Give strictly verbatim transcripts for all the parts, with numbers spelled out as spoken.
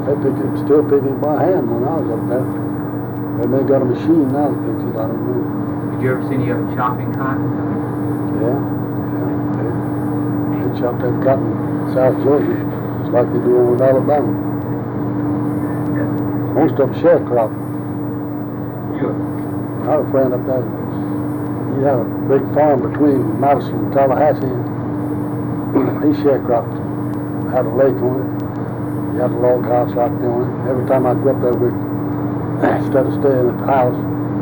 They pick it, still pick it by hand when I was up there. They may got a machine now that picks it, I don't know. Did you ever see any of them chopping cotton? Yeah, yeah. They, they chop that cotton in South Georgia just like they do over in Alabama. Yeah. Most of them sharecrop. You? I had a friend up there. He had a big farm between Madison and Tallahassee. He sharecropped. Had a lake on it. He had a log house out there on it. Every time I'd go up there, we'd, instead of staying at the house,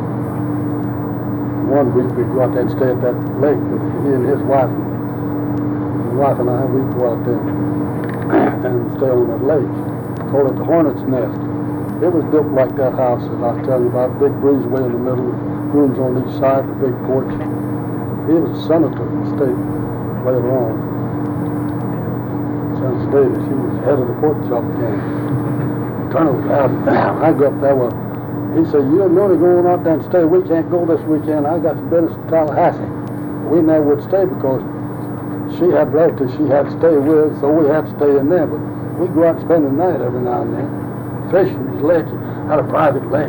one week we'd go out there and stay at that lake with he and his wife. His wife and I, we'd go out there and stay on that lake. Called it the Hornet's Nest. It was built like that house that I was telling you about, big breezeway in the middle, rooms on each side, a big porch. He was a senator in the state later on. Senator Davis, he was head of the pork chop gang. Colonel, I go up there, well, he said, you're really going out there and stay. We can't go this weekend. I got some business in Tallahassee. We never would stay because she had relatives she had to stay with, so we had to stay in there. But we go out and spend the night every now and then. Fishing his lake, had a private lake.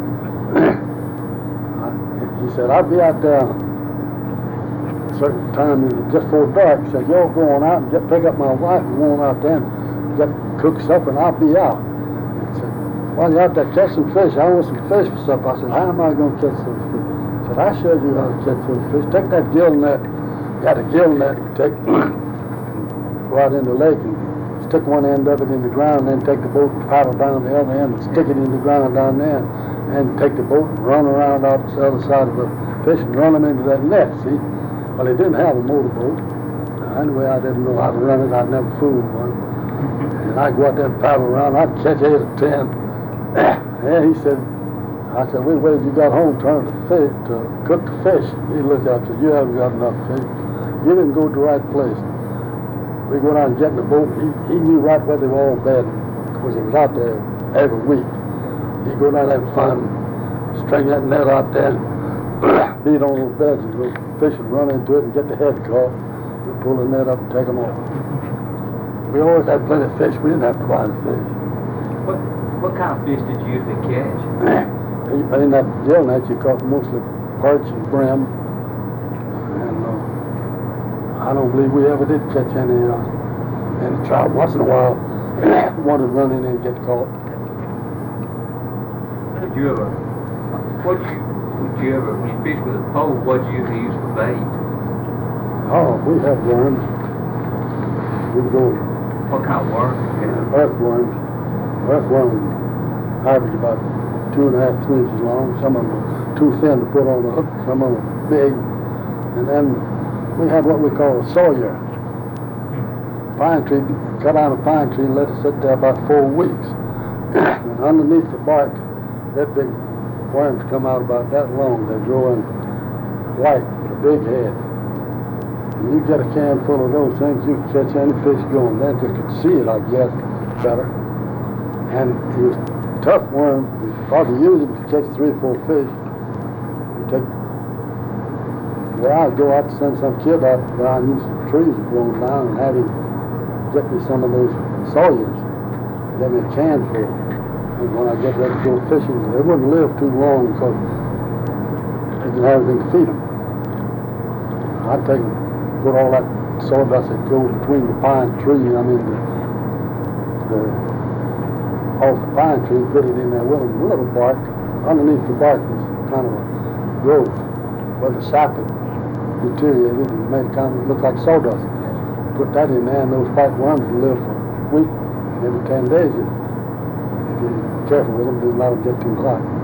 He said, I'll be out there a certain time, just before dark. He said, y'all going out and get pick up my wife and going out there and get cook supper and I'll be out. He said, while you're out there, catch some fish. I want some fish for supper. I said, how am I going to catch some fish? He said, I showed you how to catch some fish. Take that gill net. You got a gill net. Take, go out in the lake and stick one end of it in the ground, then take the boat and paddle down the other end and stick it in the ground down there, and take the boat and run around out the other side of the fish and run them into that net, see? Well, they didn't have a motorboat. Anyway, I didn't know how to run it. I'd never fooled one. And I'd go out there and paddle around. I'd catch eight or ten. And he said, I said, wait, wait, you got home trying to fish, to cook the fish. He looked out and said, you haven't got enough fish. You didn't go to the right place. We go down and get in the boat. He, he knew right where they were all bedded because he was out there every week. He'd go down there and find them, string that net out there, beat on those beds, and go fish and run into it and get the head caught. We'd pull the net up and take them off. We always had plenty of fish. We didn't have to buy the fish. What what kind of fish did you usually catch? In that gill net, you caught mostly perch and brim. And uh, I don't believe we ever did catch any uh, any trout. Once in a while, one would run in and get caught. Did you ever? What you would you ever when you fish with a pole? What did you usually use for bait? Oh, we had worms. We'd go. What kind of worms? Yeah, earthworms. Earthworms average about two and a half, three inches long. Some of them were too thin to put on the hook. Some of them were big. And then we had what we call a sawyer. Pine tree, cut out a pine tree and let it sit there about four weeks. And underneath the bark, that big worms come out about that long. They grow in white with a big head. And you get a can full of those things, you can catch any fish going. They just could see it, I guess, better. And he was a tough worm. You could probably use him to catch three or four fish. You take, well, I'd go out to send some kid out behind these trees blown down and have him get me some of those sawyers. Get me a can full. And when I get ready to go fishing, they wouldn't live too long because they didn't have anything to feed them. I'd take them, put all that sawdust that goes between the pine tree, I mean the, the off the pine tree, put it in there with a little bark. Underneath the bark was kind of a growth where the sap had deteriorated and made it kind of look like sawdust. Put that in there and those white worms would live for a week, maybe ten days. If you're careful with them, don't let them get too hot.